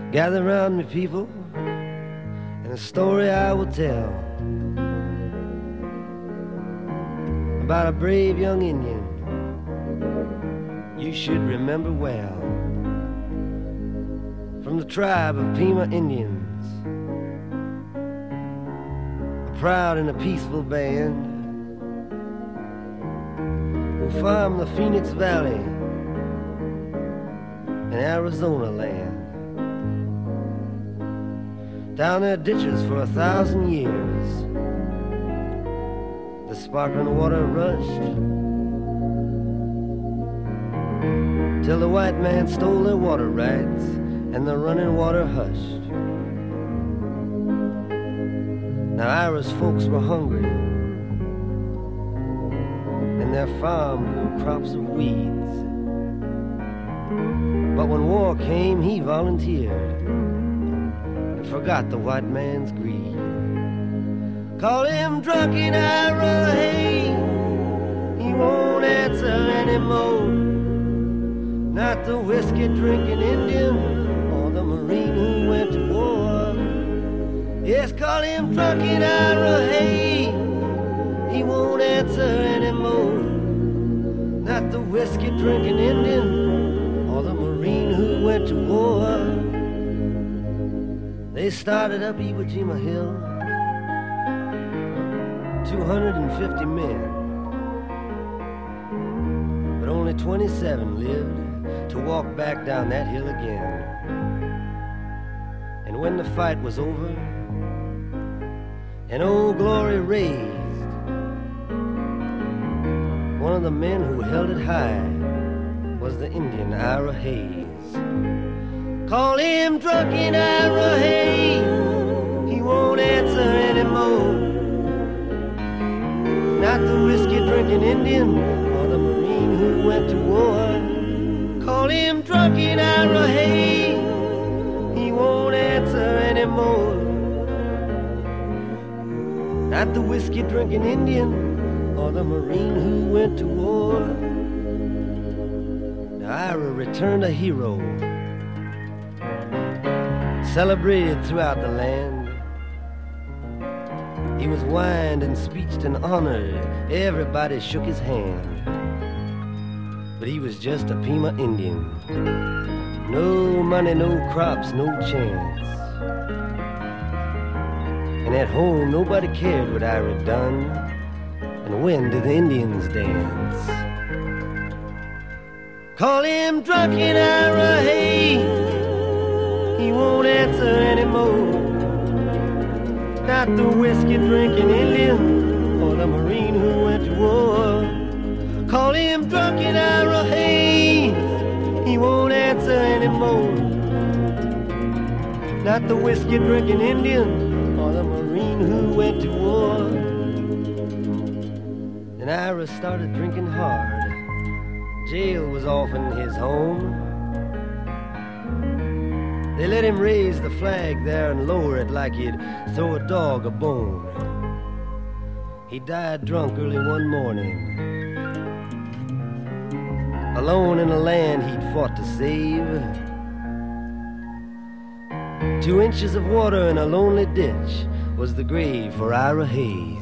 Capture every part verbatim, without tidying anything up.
Gather round me, people, and a story I will tell about a brave young Indian you should remember well. From the tribe of Pima Indians, a proud and a peaceful band who farm the Phoenix Valley in Arizona land. Down their ditches for a thousand years, the sparkling water rushed, till the white man stole their water rights and the running water hushed. Now Ira's folks were hungry, and their farm grew crops of weeds. But when war came, he volunteered and forgot the white man's greed. Call him drunken Ira, hey, he won't answer anymore. Not the whiskey-drinking Indian or the Marine who went to war. Yes, call him drunken Ira, hey, he won't answer anymore. Not the whiskey-drinking Indian or the Marine who went to war. They started up Iwo Jima Hill, two hundred fifty men, but only twenty-seven lived to walk back down that hill again. And when the fight was over and Old Glory raised, one of the men who held it high was the Indian Ira Hayes. Call him drunken Ira, hey, he won't answer anymore. Not the whiskey-drinking Indian or the Marine who went to war. Call him drunken Ira, hey, he won't answer anymore. Not the whiskey-drinking Indian or the Marine who went to war. Now Ira returned a hero, celebrated throughout the land. He was wined and speeched and honored. Everybody shook his hand. But he was just a Pima Indian. No money, no crops, no chance. And at home, nobody cared what Ira done. And when did the Indians dance? Call him drunken Ira, hey, he won't answer anymore. Not the whiskey-drinking Indian or the Marine who went to war. Call him drunken Ira, hey, he won't answer anymore. Not the whiskey-drinking Indian or the Marine who went to war. Then Ira started drinking hard. Jail was often his home. They let him raise the flag there and lower it like he'd throw a dog a bone. He died drunk early one morning, alone in a land he'd fought to save. Two inches of water in a lonely ditch was the grave for Ira Hayes.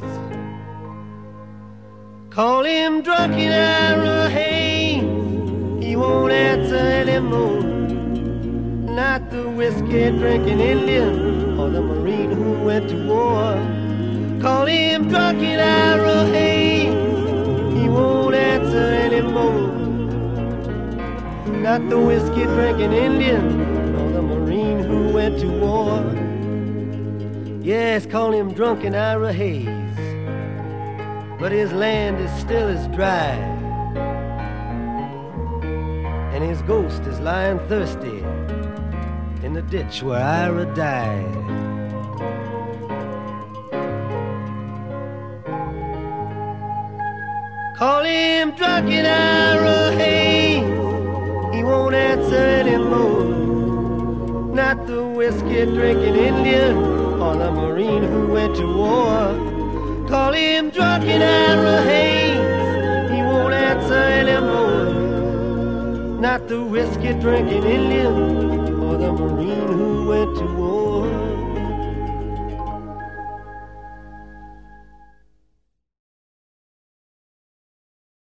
Call him drunken Ira, hey, he won't answer anymore. Not the whiskey-drinking Indian or the Marine who went to war. Call him drunken Ira, hey, he won't answer anymore. Not the whiskey-drinking Indian or the Marine who went to war. Yes, call him drunken Ira Hayes, but his land is still as dry, and his ghost is lying thirsty in the ditch where Ira died. Call him drunken Ira, hey, he won't answer anymore. Not the whiskey-drinking Indian or the Marine who went to war. Call him drunken Ira, hey, he won't answer anymore. Not the whiskey-drinking Indian or the Marine who went to war.